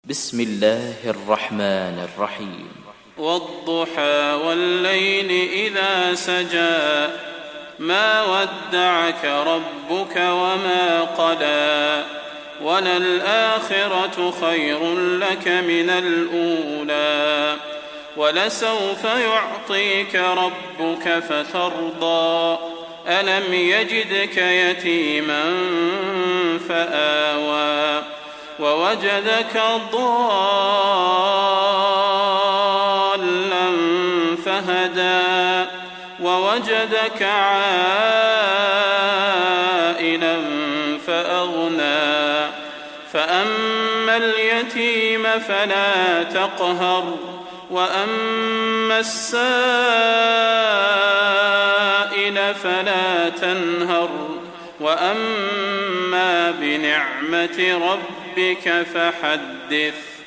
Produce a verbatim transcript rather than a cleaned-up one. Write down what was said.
بسم الله الرحمن الرحيم والضحى والليل إذا سجى ما ودعك ربك وما قلى وللآخرة خير لك من الأولى ولسوف يعطيك ربك فترضى ألم يجدك يتيما فآوى ووجدك ضالا فهدى ووجدك عائلا فأغنى فأما اليتيم فلا تقهر وأما السائل فلا تنهر وأما بنعمة ربك فحدث.